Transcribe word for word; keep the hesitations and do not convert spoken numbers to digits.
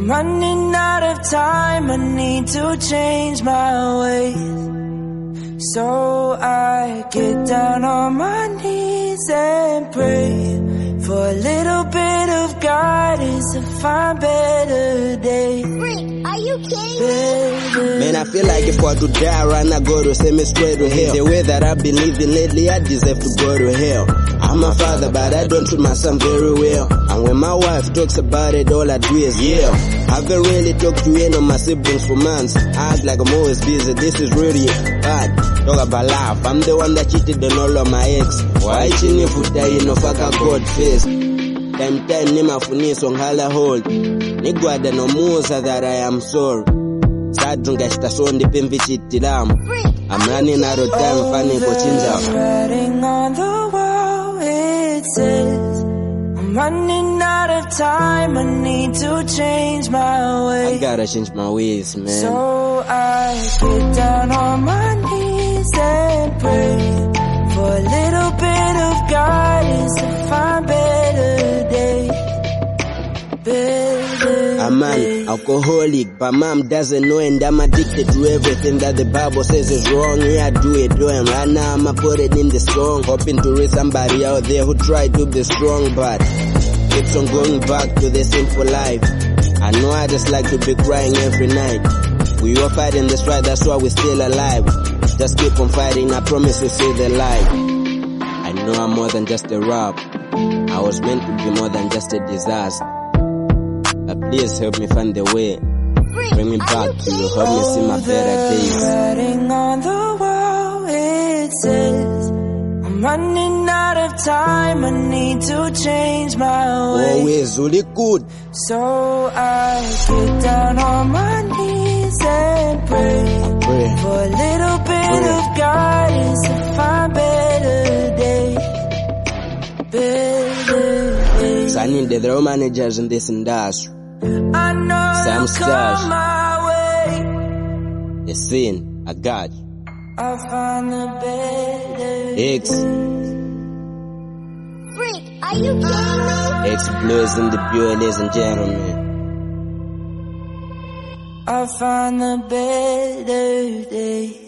I'm running out of time, I need to change my ways. So I get down on my knees and pray for a little bit of guidance to find better days. Freak, are you kidding me? Man, I feel like if I could die right now, go to send me straight to hell. The way that I've been living lately, I deserve to go to hell. I'm a father, but I don't treat my son very well. And when my wife talks about it, all I do is yell. I haven't really talked to any of my siblings for months. I act like I'm always busy, this is really bad. Talk about life, I'm the one that cheated on all of my ex. Why chini futa ino faka God face? Time time ni mafuniso nghala hold. Nigwada no musa that I am sorry. Sadrunga shtasondi pimvi chitilamu. I'm running out of time, funny kochinja. Writing on the wall, it says I'm running out of time, I need to change my ways. I gotta change my ways, man. So I get down on my knees and pray for a little bit of guidance to find better days. Better I'm an alcoholic, but mom doesn't know, and I'm addicted to everything that the Bible says is wrong. Yeah, I do it, do it. Right now I'ma put it in the song, hoping to reach somebody out there who tried to be strong, but keeps on going back to the simple life. I know I just like to be crying every night. We all fighting this fight, that's why we're still alive. Just keep on fighting, I promise we'll see the light. I know I'm more than just a rap. I was meant to be more than just a disaster. But please help me find the way. Bring me back to you, help me see my better days. Writing on the wall, it says I'm running out of time, I need to change my ways. Always really good. So I get down on my knees and pray, pray. for a little bit Pray. of guidance to find better days. Better days. So I need the real managers in this industry. I know Sam they'll Stash. come my way. The scene, I got you. I'll find the better X, Freak, are you kidding me? X Blues in the building, ladies and gentlemen. I'll find the better days.